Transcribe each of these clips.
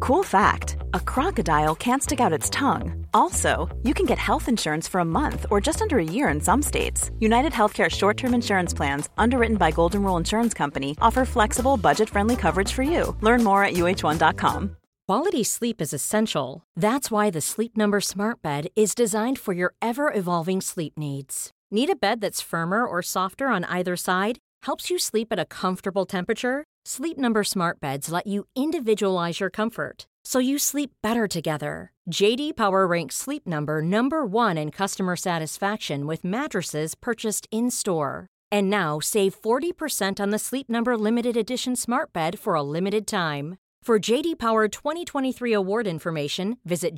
Cool fact, a crocodile can't stick out its tongue. Also, you can get health insurance for a month or just under a year in some states. United Healthcare short-term insurance plans, underwritten by Golden Rule Insurance Company, offer flexible, budget-friendly coverage for you. Learn more at uh1.com. Quality sleep is essential. That's why the Sleep Number Smart Bed is designed for your ever-evolving sleep needs. Need a bed that's firmer or softer on either side? Helps you sleep at a comfortable temperature? Sleep Number Smart Beds let you individualize your comfort, so you sleep better together. J.D. Power ranks Sleep Number number 1 in customer satisfaction with mattresses purchased in-store. And now, save 40% on the Sleep Number Limited Edition Smart Bed for a limited time. For J.D. Power 2023 award information, visit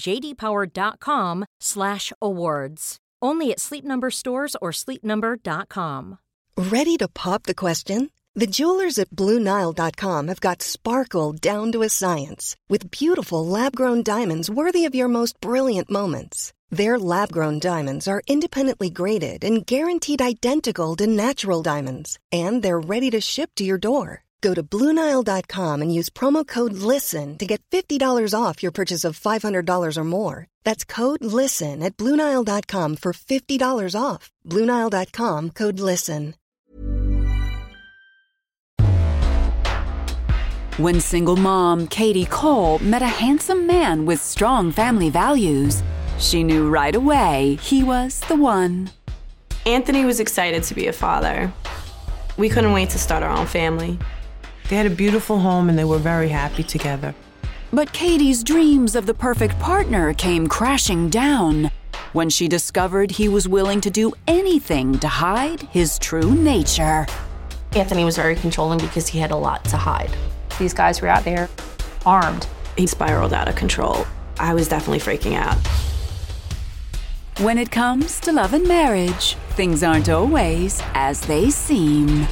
jdpower.com/awards. Only at Sleep Number stores or sleepnumber.com. Ready to pop the question? The jewelers at BlueNile.com have got sparkle down to a science with beautiful lab-grown diamonds worthy of your most brilliant moments. Their lab-grown diamonds are independently graded and guaranteed identical to natural diamonds, and they're ready to ship to your door. Go to BlueNile.com and use promo code LISTEN to get $50 off your purchase of $500 or more. That's code LISTEN at BlueNile.com for $50 off. BlueNile.com, code LISTEN. When single mom Katie Cole met a handsome man with strong family values, she knew right away he was the one. Anthony was excited to be a father. We couldn't wait to start our own family. They had a beautiful home and they were very happy together. But Katie's dreams of the perfect partner came crashing down when she discovered he was willing to do anything to hide his true nature. Anthony was very controlling because he had a lot to hide. These guys were out there armed. He spiraled out of control. I was definitely freaking out. When it comes to love and marriage, things aren't always as they seem.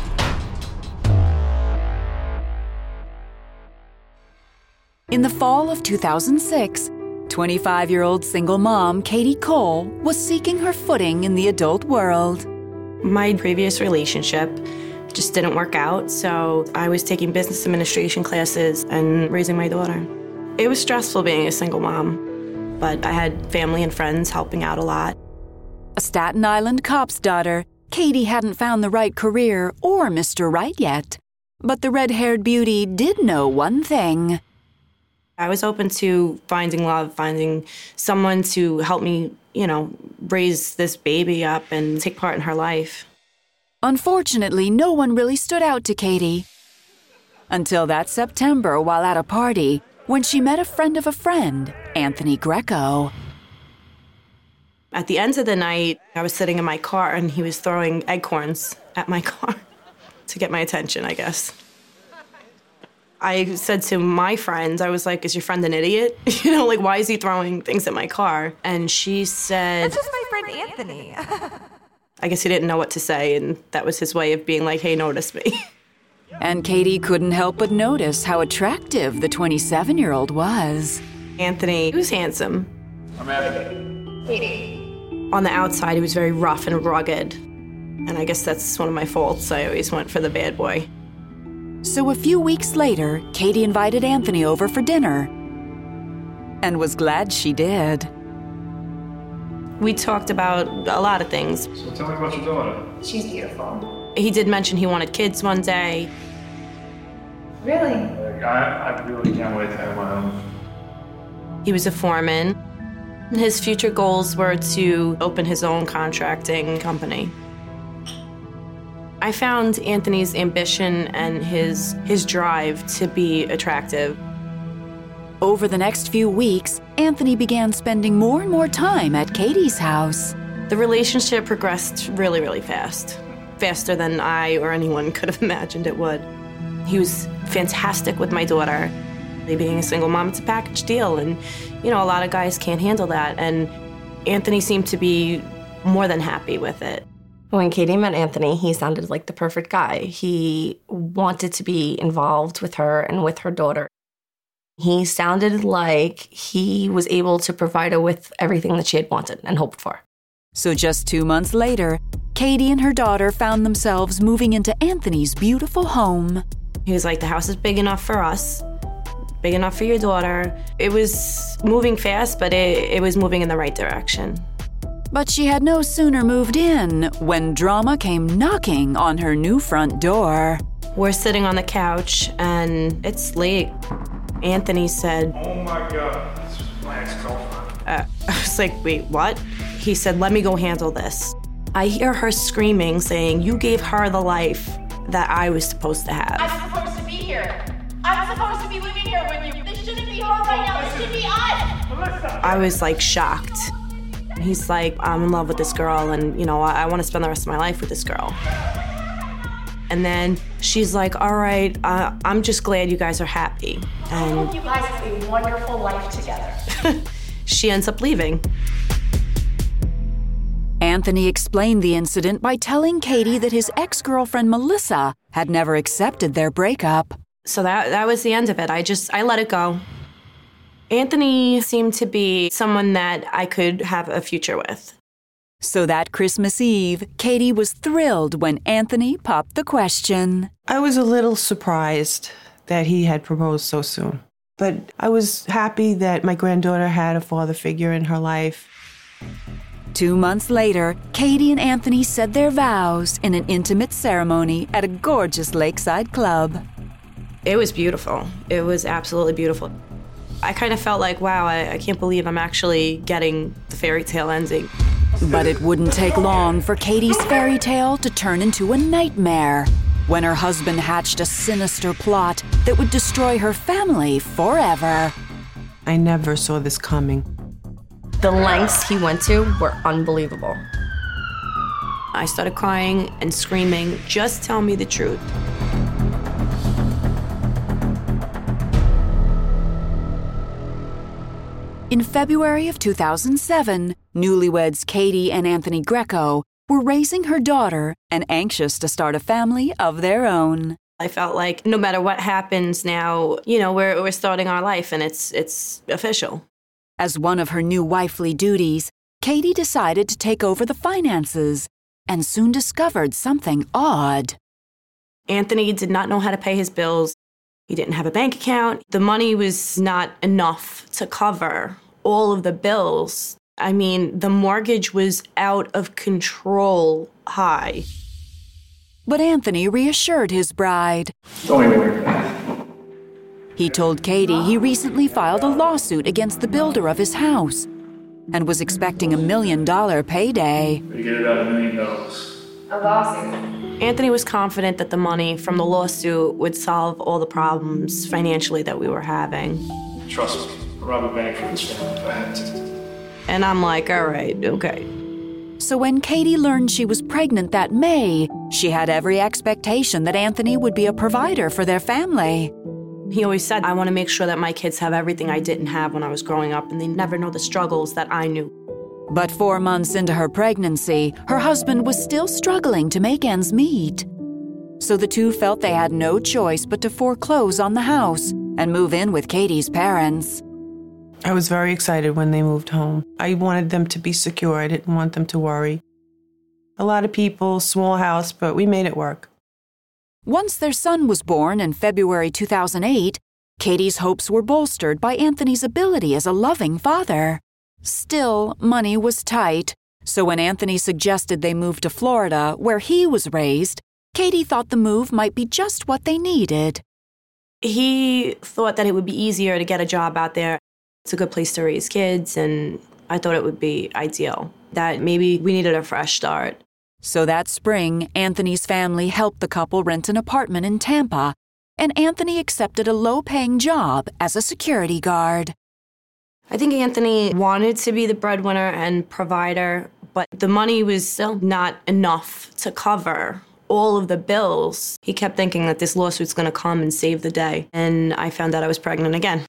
In the fall of 2006, 25-year-old single mom Katie Cole was seeking her footing in the adult world. My previous relationship just didn't work out, so I was taking business administration classes and raising my daughter. It was stressful being a single mom, but I had family and friends helping out a lot. A Staten Island cop's daughter, Katie hadn't found the right career or Mr. Right yet. But the red-haired beauty did know one thing. I was open to finding love, finding someone to help me, raise this baby up and take part in her life. Unfortunately, no one really stood out to Katie. Until that September while at a party, when she met a friend of a friend, Anthony Greco. At the end of the night, I was sitting in my car and he was throwing acorns at my car to get my attention, I guess. I said to my friend, I was like, is your friend an idiot? Why is he throwing things at my car? And she said, that's just my friend Anthony. I guess he didn't know what to say, and that was his way of being like, hey, notice me. And Katie couldn't help but notice how attractive the 27-year-old was. Anthony was handsome. I'm Anthony. Katie. On the outside, he was very rough and rugged. And I guess that's one of my faults. I always went for the bad boy. So a few weeks later, Katie invited Anthony over for dinner. And was glad she did. We talked about a lot of things. So tell me about your daughter. She's beautiful. He did mention he wanted kids one day. Really? I really can't wait to have my own. He was a foreman. His future goals were to open his own contracting company. I found Anthony's ambition and his drive to be attractive. Over the next few weeks, Anthony began spending more and more time at Katie's house. The relationship progressed really, really fast. Faster than I or anyone could have imagined it would. He was fantastic with my daughter. Being a single mom, it's a package deal, and a lot of guys can't handle that, and Anthony seemed to be more than happy with it. When Katie met Anthony, he sounded like the perfect guy. He wanted to be involved with her and with her daughter. He sounded like he was able to provide her with everything that she had wanted and hoped for. So just 2 months later, Katie and her daughter found themselves moving into Anthony's beautiful home. He was like, the house is big enough for us. big enough for your daughter. It was moving fast, but it was moving in the right direction. But she had no sooner moved in when drama came knocking on her new front door. We're sitting on the couch, and it's late. Anthony said, Oh my God, this is my ex-girlfriend. I was like, wait, what? He said, let me go handle this. I hear her screaming, saying, you gave her the life that I was supposed to have. I'm supposed to be here. I'm supposed to be living here with you. This shouldn't be her right now. This should be us. I was like shocked. He's like, I'm in love with this girl, and I want to spend the rest of my life with this girl. And then she's like, all right, I'm just glad you guys are happy. I hope you guys have a wonderful life together. She ends up leaving. Anthony explained the incident by telling Katie that his ex-girlfriend Melissa had never accepted their breakup. So that was the end of it. I let it go. Anthony seemed to be someone that I could have a future with. So that Christmas Eve, Katie was thrilled when Anthony popped the question. I was a little surprised that he had proposed so soon. But I was happy that my granddaughter had a father figure in her life. 2 months later, Katie and Anthony said their vows in an intimate ceremony at a gorgeous lakeside club. It was beautiful. It was absolutely beautiful. I kind of felt like, wow, I can't believe I'm actually getting the fairy tale ending. But it wouldn't take long for Katie's fairy tale to turn into a nightmare when her husband hatched a sinister plot that would destroy her family forever. I never saw this coming. The lengths he went to were unbelievable. I started crying and screaming, just tell me the truth. In February of 2007, newlyweds Katie and Anthony Greco were raising her daughter and anxious to start a family of their own. I felt like no matter what happens now, we're starting our life and it's official. As one of her new wifely duties, Katie decided to take over the finances and soon discovered something odd. Anthony did not know how to pay his bills. He didn't have a bank account. The money was not enough to cover all of the bills. I mean, the mortgage was out of control high. But Anthony reassured his bride. Don't even worry about it. He told Katie he recently filed a lawsuit against the builder of his house and was expecting $1 million payday. We get about $1 million. A lawsuit. Anthony was confident that the money from the lawsuit would solve all the problems financially that we were having. Trust me, I'll rob a bank for this family if I had to. And I'm like, all right, okay. So when Katie learned she was pregnant that May, she had every expectation that Anthony would be a provider for their family. He always said, I want to make sure that my kids have everything I didn't have when I was growing up, and they never know the struggles that I knew. But 4 months into her pregnancy, her husband was still struggling to make ends meet. So the two felt they had no choice but to foreclose on the house and move in with Katie's parents. I was very excited when they moved home. I wanted them to be secure. I didn't want them to worry. A lot of people, small house, but we made it work. Once their son was born in February 2008, Katie's hopes were bolstered by Anthony's ability as a loving father. Still, money was tight, so when Anthony suggested they move to Florida, where he was raised, Katie thought the move might be just what they needed. He thought that it would be easier to get a job out there. It's a good place to raise kids, and I thought it would be ideal, that maybe we needed a fresh start. So that spring, Anthony's family helped the couple rent an apartment in Tampa, and Anthony accepted a low-paying job as a security guard. I think Anthony wanted to be the breadwinner and provider, but the money was still not enough to cover all of the bills. He kept thinking that this lawsuit's going to come and save the day, and I found out I was pregnant again.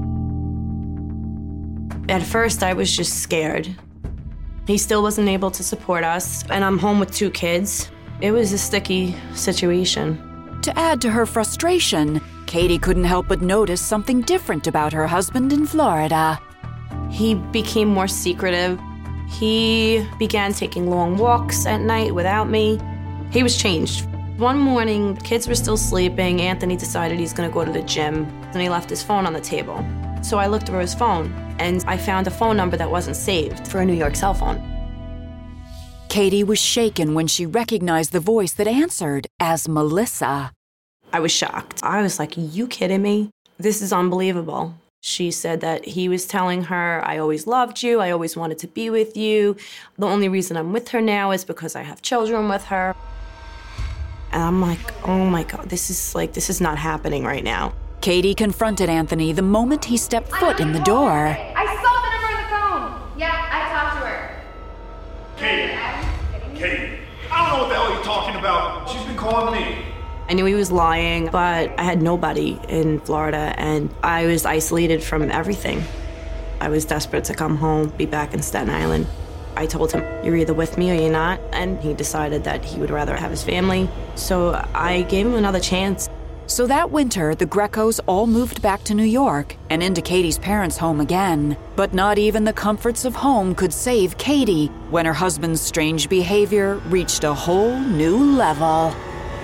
At first, I was just scared. He still wasn't able to support us, and I'm home with 2 kids. It was a sticky situation. To add to her frustration, Katie couldn't help but notice something different about her husband in Florida. He became more secretive. He began taking long walks at night without me. He was changed. One morning, kids were still sleeping. Anthony decided he's going to go to the gym. and he left his phone on the table. So I looked through his phone, and I found a phone number that wasn't saved for a New York cell phone. Katie was shaken when she recognized the voice that answered as Melissa. I was shocked. I was like, you kidding me? This is unbelievable. She said that he was telling her, I always loved you, I always wanted to be with you. The only reason I'm with her now is because I have children with her. And I'm like, oh my God, this is not happening right now. Katie confronted Anthony the moment he stepped foot in the door. I saw the number on the phone. Yeah, I talked to her. Katie, I don't know what the hell you're talking about. She's been calling me. I knew he was lying, but I had nobody in Florida, and I was isolated from everything. I was desperate to come home, be back in Staten Island. I told him, you're either with me or you're not, and he decided that he would rather have his family. So I gave him another chance. So that winter, the Grecos all moved back to New York and into Katie's parents' home again. But not even the comforts of home could save Katie when her husband's strange behavior reached a whole new level.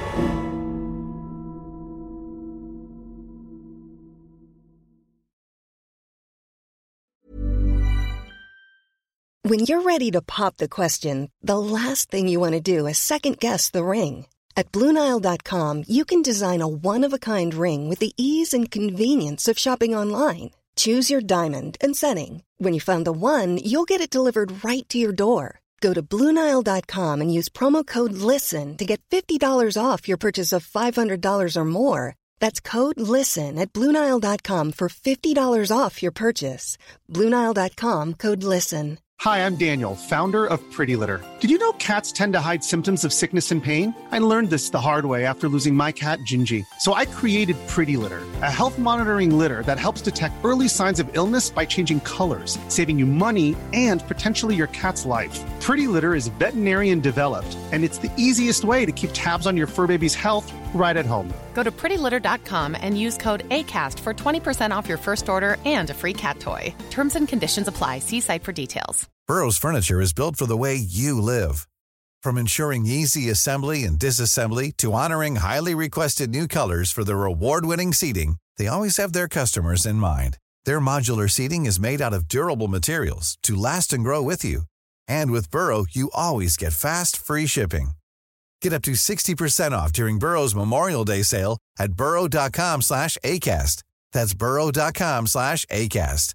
When you're ready to pop the question, the last thing you want to do is second-guess the ring. At BlueNile.com, you can design a one-of-a-kind ring with the ease and convenience of shopping online. Choose your diamond and setting. When you find the one, you'll get it delivered right to your door. Go to BlueNile.com and use promo code LISTEN to get $50 off your purchase of $500 or more. That's code LISTEN at BlueNile.com for $50 off your purchase. BlueNile.com, code LISTEN. Hi, I'm Daniel, founder of Pretty Litter. Did you know cats tend to hide symptoms of sickness and pain? I learned this the hard way after losing my cat, Gingy. So I created Pretty Litter, a health monitoring litter that helps detect early signs of illness by changing colors, saving you money and potentially your cat's life. Pretty Litter is veterinarian developed, and it's the easiest way to keep tabs on your fur baby's health right at home. Go to prettylitter.com and use code ACAST for 20% off your first order and a free cat toy. Terms and conditions apply. See site for details. Burrow's furniture is built for the way you live. From ensuring easy assembly and disassembly to honoring highly requested new colors for their award-winning seating, they always have their customers in mind. Their modular seating is made out of durable materials to last and grow with you. And with Burrow, you always get fast, free shipping. Get up to 60% off during Burrow's Memorial Day sale at burrow.com/ACAST. That's burrow.com/ACAST.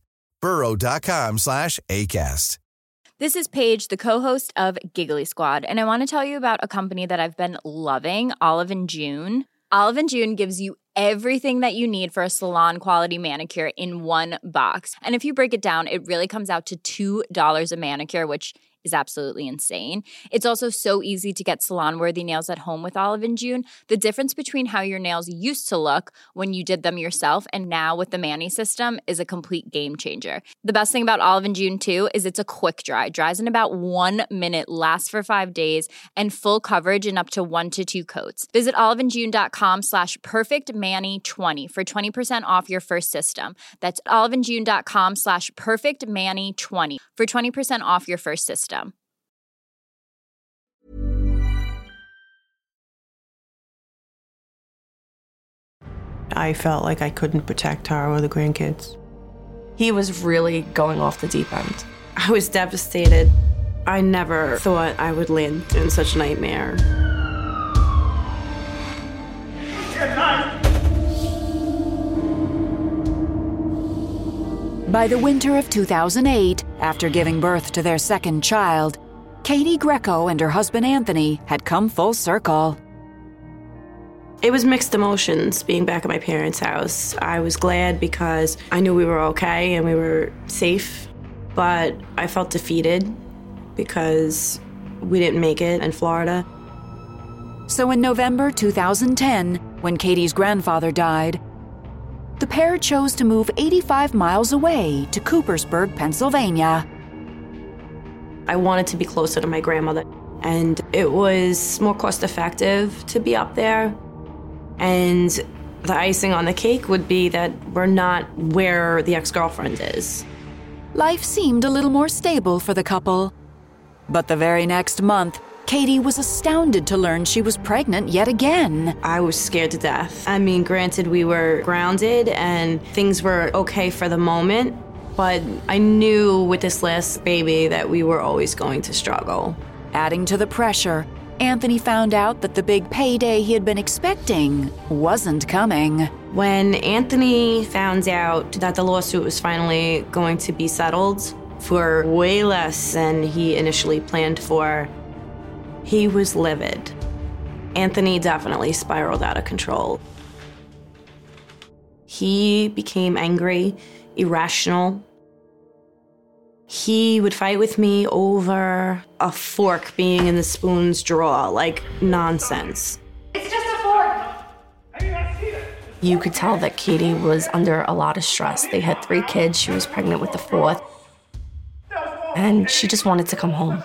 burrow.com/ACAST. This is Paige, the co-host of Giggly Squad, and I want to tell you about a company that I've been loving, Olive & June. Olive & June gives you everything that you need for a salon-quality manicure in one box. And if you break it down, it really comes out to $2 a manicure, which is absolutely insane. It's also so easy to get salon-worthy nails at home with Olive & June. The difference between how your nails used to look when you did them yourself and now with the Mani system is a complete game changer. The best thing about Olive & June, too, is it's a quick dry. Dries in about 1 minute, lasts for 5 days, and full coverage in up to 1 to 2 coats. Visit oliveandjune.com/perfectmani20 for 20% off your first system. That's oliveandjune.com/perfectmani20 for 20% off your first system. I felt like I couldn't protect her or the grandkids. He was really going off the deep end. I was devastated. I never thought I would land in such a nightmare. By the winter of 2008, after giving birth to their second child, Katie Greco and her husband Anthony had come full circle. It was mixed emotions being back at my parents' house. I was glad because I knew we were okay and we were safe, but I felt defeated because we didn't make it in Florida. So in November 2010, when Katie's grandfather died, the pair chose to move 85 miles away to Coopersburg, Pennsylvania. I wanted to be closer to my grandmother, and it was more cost-effective to be up there. And the icing on the cake would be that we're not where the ex-girlfriend is. Life seemed a little more stable for the couple. But the very next month, Katie was astounded to learn she was pregnant yet again. I was scared to death. I mean, granted, we were grounded and things were okay for the moment, but I knew with this last baby that we were always going to struggle. Adding to the pressure, Anthony found out that the big payday he had been expecting wasn't coming. When Anthony found out that the lawsuit was finally going to be settled for way less than he initially planned for, he was livid. Anthony definitely spiraled out of control. He became angry, irrational. He would fight with me over a fork being in the spoon's drawer, like nonsense. It's just a fork. You could tell that Katie was under a lot of stress. They had 3 kids. She was pregnant with the 4th. And she just wanted to come home.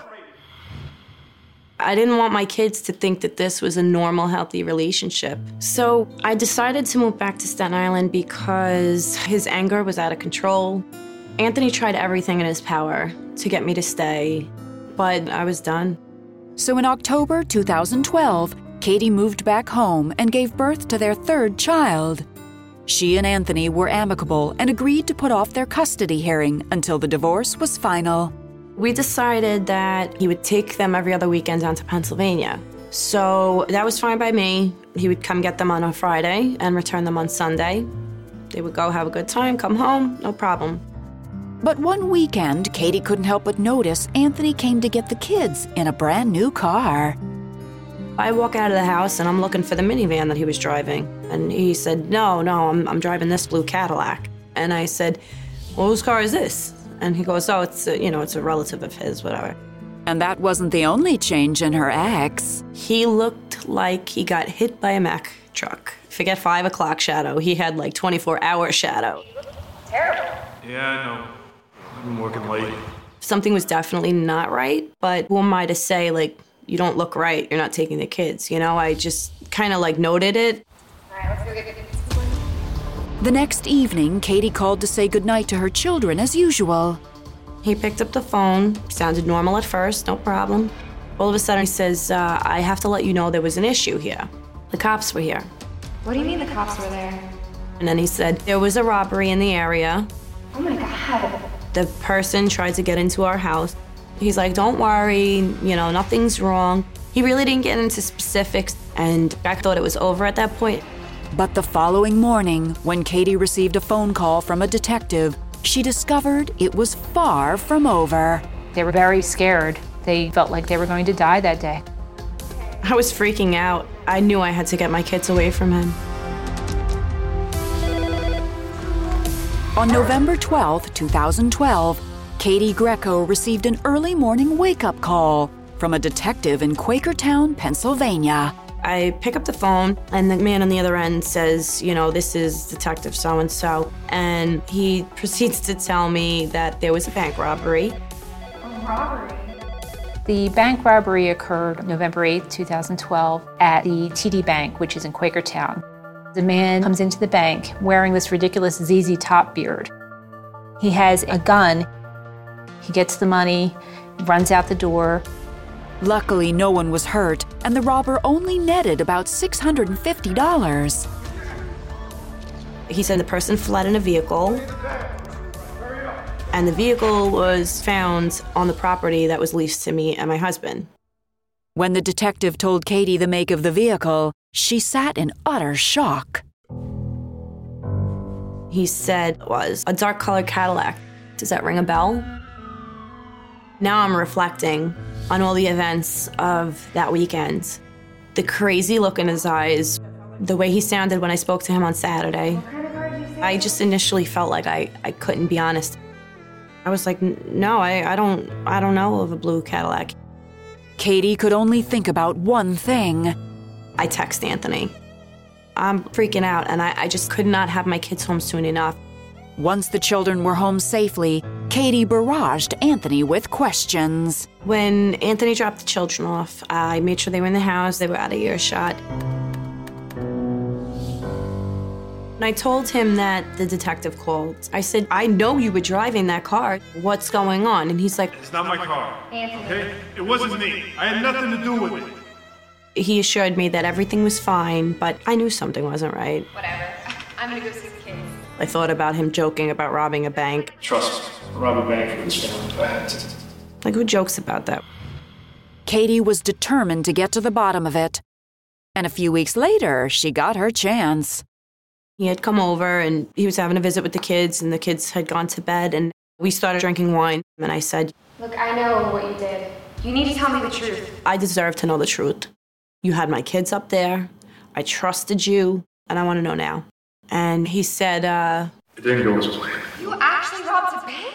I didn't want my kids to think that this was a normal, healthy relationship. So I decided to move back to Staten Island because his anger was out of control. Anthony tried everything in his power to get me to stay, but I was done. So in October 2012, Katie moved back home and gave birth to their 3rd child. She and Anthony were amicable and agreed to put off their custody hearing until the divorce was final. We decided that he would take them every other weekend down to Pennsylvania. So that was fine by me. He would come get them on a Friday and return them on Sunday. They would go have a good time, come home, no problem. But one weekend, Katie couldn't help but notice Anthony came to get the kids in a brand new car. I walk out of the house and I'm looking for the minivan that he was driving. And he said, no, I'm driving this blue Cadillac. And I said, well, whose car is this? And he goes, oh, it's a relative of his, whatever. And that wasn't the only change in her ex. He looked like he got hit by a Mack truck. Forget 5 o'clock shadow. He had like 24-hour shadow. Terrible. Yeah, I know. I've been working late. Something was definitely not right, but who am I to say, like, you don't look right, you're not taking the kids, you know? I just kind of like noted it. All right, let's go get the The next evening, Katie called to say goodnight to her children as usual. He picked up the phone, sounded normal at first, no problem. All of a sudden he says, I have to let you know there was an issue here. The cops were here. What do you mean the cops were there? And then he said, there was a robbery in the area. Oh my God. The person tried to get into our house. He's like, don't worry, nothing's wrong. He really didn't get into specifics, and I thought it was over at that point. But the following morning, when Katie received a phone call from a detective, she discovered it was far from over. They were very scared. They felt like they were going to die that day. I was freaking out. I knew I had to get my kids away from him. On November 12, 2012, Katie Greco received an early morning wake-up call from a detective in Quakertown, Pennsylvania. I pick up the phone, and the man on the other end says, this is Detective so-and-so. And he proceeds to tell me that there was a bank robbery. A robbery? The bank robbery occurred November 8, 2012 at the TD Bank, which is in Quakertown. The man comes into the bank wearing this ridiculous ZZ Top beard. He has a gun. He gets the money, runs out the door. Luckily, no one was hurt, and the robber only netted about $650. He said the person fled in a vehicle, and the vehicle was found on the property that was leased to me and my husband. When the detective told Katie the make of the vehicle, she sat in utter shock. He said it was a dark-colored Cadillac. Does that ring a bell? Now I'm reflecting on all the events of that weekend. The crazy look in his eyes, the way he sounded when I spoke to him on Saturday. I just initially felt like I couldn't be honest. I was like, no, I don't know of a blue Cadillac. Katie could only think about one thing. I text Anthony. I'm freaking out, and I just could not have my kids home soon enough. Once the children were home safely, Katie barraged Anthony with questions. When Anthony dropped the children off, I made sure they were in the house, they were out of earshot. And I told him that the detective called. I said, I know you were driving that car. What's going on? And he's like, It's not my car. Anthony. Okay? It wasn't me. I had nothing to do with it. He assured me that everything was fine, but I knew something wasn't right. Whatever. I'm gonna go see the kids. I thought about him joking about robbing a bank. Trust me. Rob a bank for this family. I had to. Like, who jokes about that? Katie was determined to get to the bottom of it. And a few weeks later, she got her chance. He had come over and he was having a visit with the kids, and the kids had gone to bed, and we started drinking wine. And I said, Look, I know what you did. You need to tell me the truth. I deserve to know the truth. You had my kids up there. I trusted you, and I want to know now. And he said, It didn't go as planned. You actually robbed a bank?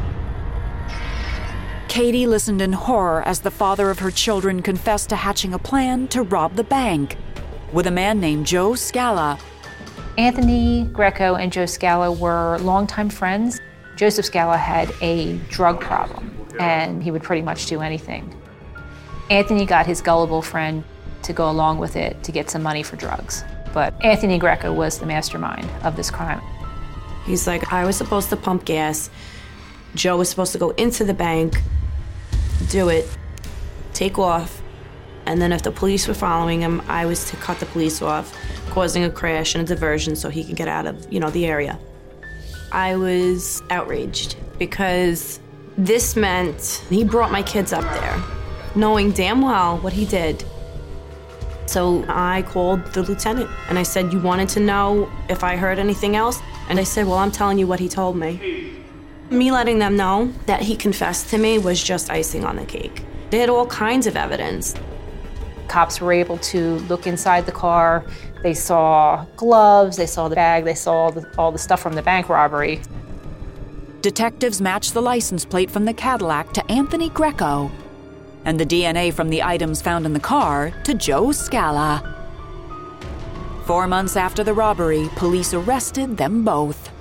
Katie listened in horror as the father of her children confessed to hatching a plan to rob the bank with a man named Joe Scala. Anthony Greco and Joe Scala were longtime friends. Joseph Scala had a drug problem, and he would pretty much do anything. Anthony got his gullible friend to go along with it to get some money for drugs. But Anthony Greco was the mastermind of this crime. He's like, I was supposed to pump gas. Joe was supposed to go into the bank, do it, take off, and then if the police were following him, I was to cut the police off, causing a crash and a diversion so he could get out of, the area. I was outraged because this meant he brought my kids up there, knowing damn well what he did. So I called the lieutenant and I said, you wanted to know if I heard anything else? And I said, well, I'm telling you what he told me. Me letting them know that he confessed to me was just icing on the cake. They had all kinds of evidence. Cops were able to look inside the car. They saw gloves, they saw the bag, they saw all the stuff from the bank robbery. Detectives matched the license plate from the Cadillac to Anthony Greco and the DNA from the items found in the car to Joe Scala. 4 months after the robbery, police arrested them both.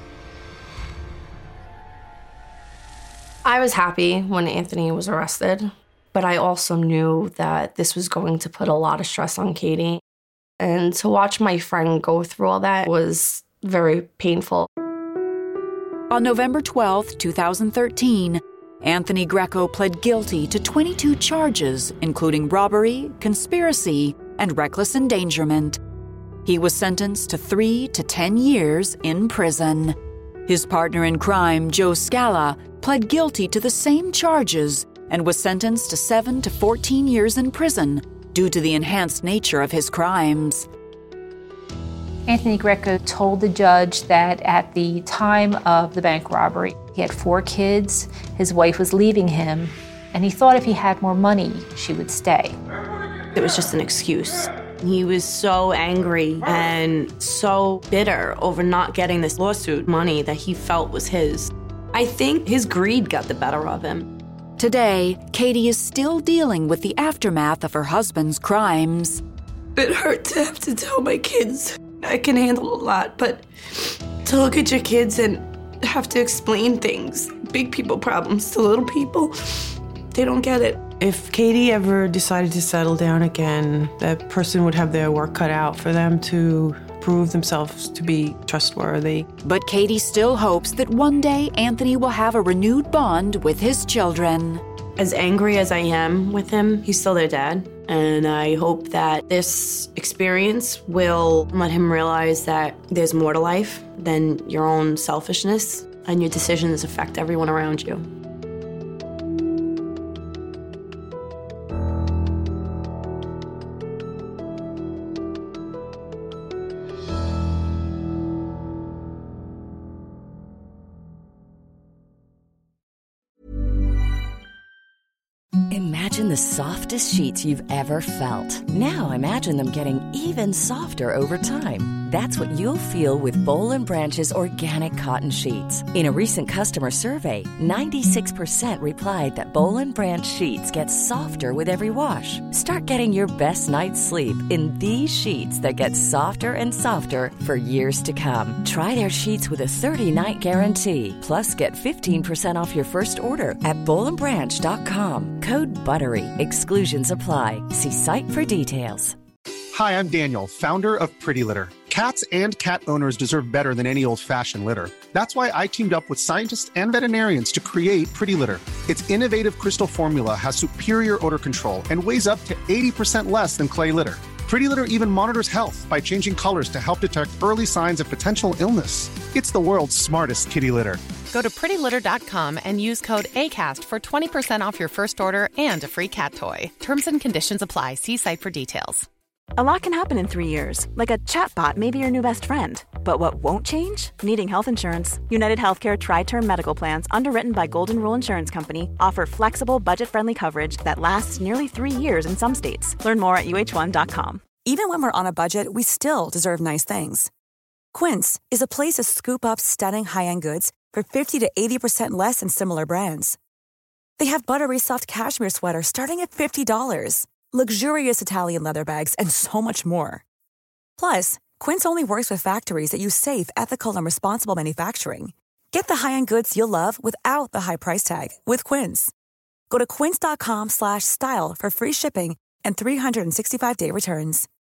I was happy when Anthony was arrested, but I also knew that this was going to put a lot of stress on Katie. And to watch my friend go through all that was very painful. On November 12, 2013, Anthony Greco pled guilty to 22 charges, including robbery, conspiracy, and reckless endangerment. He was sentenced to 3 to 10 years in prison. His partner in crime, Joe Scala, pled guilty to the same charges and was sentenced to 7 to 14 years in prison due to the enhanced nature of his crimes. Anthony Greco told the judge that at the time of the bank robbery, he had 4 kids, his wife was leaving him, and he thought if he had more money, she would stay. It was just an excuse. He was so angry and so bitter over not getting this lawsuit money that he felt was his. I think his greed got the better of him. Today, Katie is still dealing with the aftermath of her husband's crimes. It hurt to have to tell my kids. I can handle a lot, but to look at your kids and have to explain things, big people problems to little people, they don't get it. If Katie ever decided to settle down again, that person would have their work cut out for them to prove themselves to be trustworthy. But Katie still hopes that one day Anthony will have a renewed bond with his children. As angry as I am with him, he's still their dad. And I hope that this experience will let him realize that there's more to life than your own selfishness, and your decisions affect everyone around you. Imagine the softest sheets you've ever felt. Now imagine them getting even softer over time. That's what you'll feel with Boll & Branch's organic cotton sheets. In a recent customer survey, 96% replied that Boll & Branch sheets get softer with every wash. Start getting your best night's sleep in these sheets that get softer and softer for years to come. Try their sheets with a 30-night guarantee. Plus, get 15% off your first order at bollandbranch.com. Code BUTTERY. Exclusions apply. See site for details. Hi, I'm Daniel, founder of Pretty Litter. Cats and cat owners deserve better than any old-fashioned litter. That's why I teamed up with scientists and veterinarians to create Pretty Litter. Its innovative crystal formula has superior odor control and weighs up to 80% less than clay litter. Pretty Litter even monitors health by changing colors to help detect early signs of potential illness. It's the world's smartest kitty litter. Go to prettylitter.com and use code ACAST for 20% off your first order and a free cat toy. Terms and conditions apply. See site for details. A lot can happen in 3 years, like a chatbot may be your new best friend. But what won't change? Needing health insurance. United Healthcare Tri-Term Medical Plans, underwritten by Golden Rule Insurance Company, offer flexible, budget-friendly coverage that lasts nearly 3 years in some states. Learn more at uh1.com. Even when we're on a budget, we still deserve nice things. Quince is a place to scoop up stunning high-end goods for 50 to 80% less than similar brands. They have buttery soft cashmere sweaters starting at $50, luxurious Italian leather bags, and so much more. Plus, Quince only works with factories that use safe, ethical, and responsible manufacturing. Get the high-end goods you'll love without the high price tag with Quince. Go to quince.com/style for free shipping and 365-day returns.